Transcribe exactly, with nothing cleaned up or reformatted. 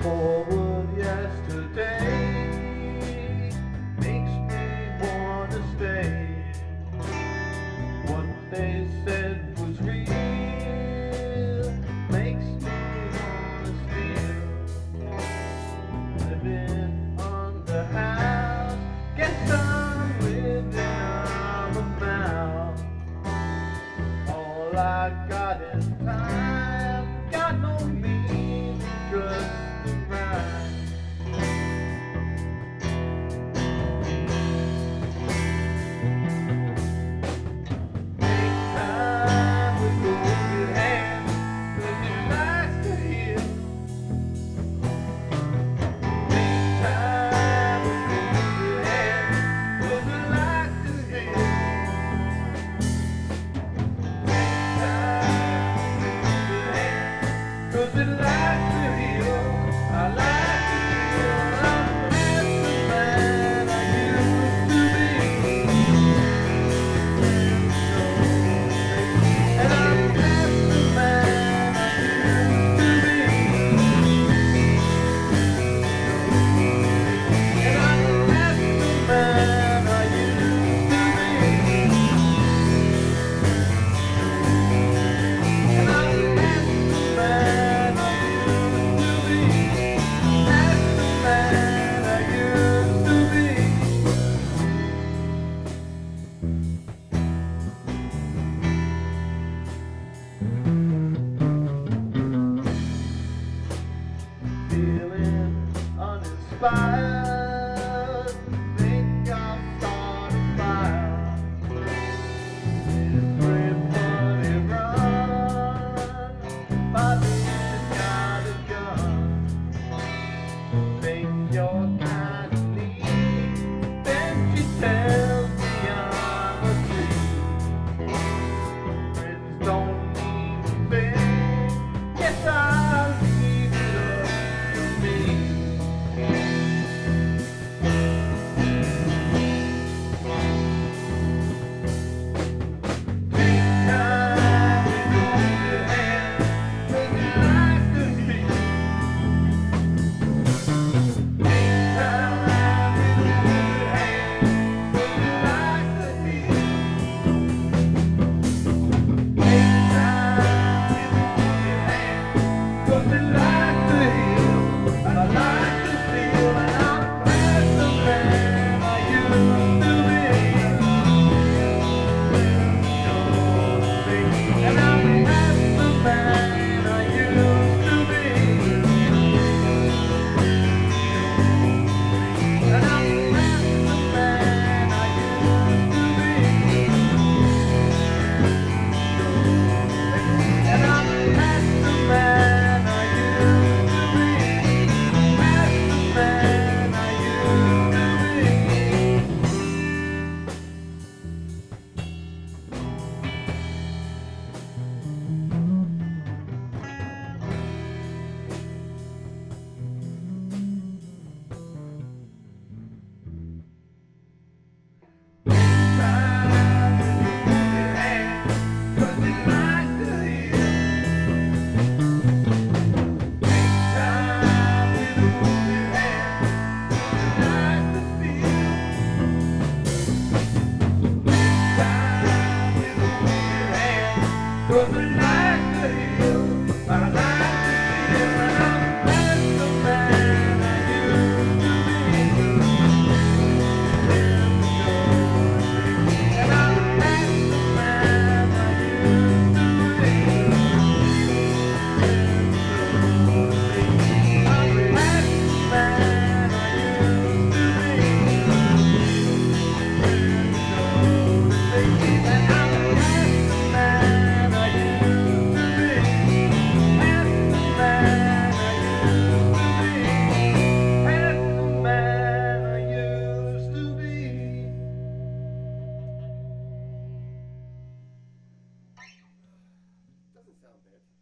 forward yesterday makes me wanna stay. What they said was real makes me wanna steal. Living on the house, guess I'm living on the mouth. All I got is time, got no meaning, just the rhyme. Take time with open hands, 'cause it likes to heal. Take time with open hands, 'cause it likes to heal. Cause it likes to heal, I like to feel I'm half the man I used to be. And I'm half the man I used to be. And I'm half the man I used to be. And I'm half the man I used to be. Half the man I used to be. Feeling uninspired, think I'll start a fire. Everybody run, my leader's got a gun. Think you're kind of neat, then she tells me I'm a creep. Friends don't need a thing, guess I'll leave it up to me. Take time with open hands, 'cause it likes to heal. Take time with open hands, 'cause it likes to heal. Take time with open hands, 'cause it likes to heal. I like to feel, and I'm half the man I used to be. And I'm half the man I used to be. And I'm half the man I used to be. And I'm half the man I used to be. Half the man I used to be. Time with open hands, 'cause it likes to heal. Take time with open hands, 'cause it likes to feel. Take time with open hands, 'cause it likes to heal. I like to feel, and I'm half the man I used to be. And I'm half the man I used to be. I'm half the man I used to be. And I'm half the man I used to be. Half the man I used to be. Half the man I used to be. Doesn't sound bad.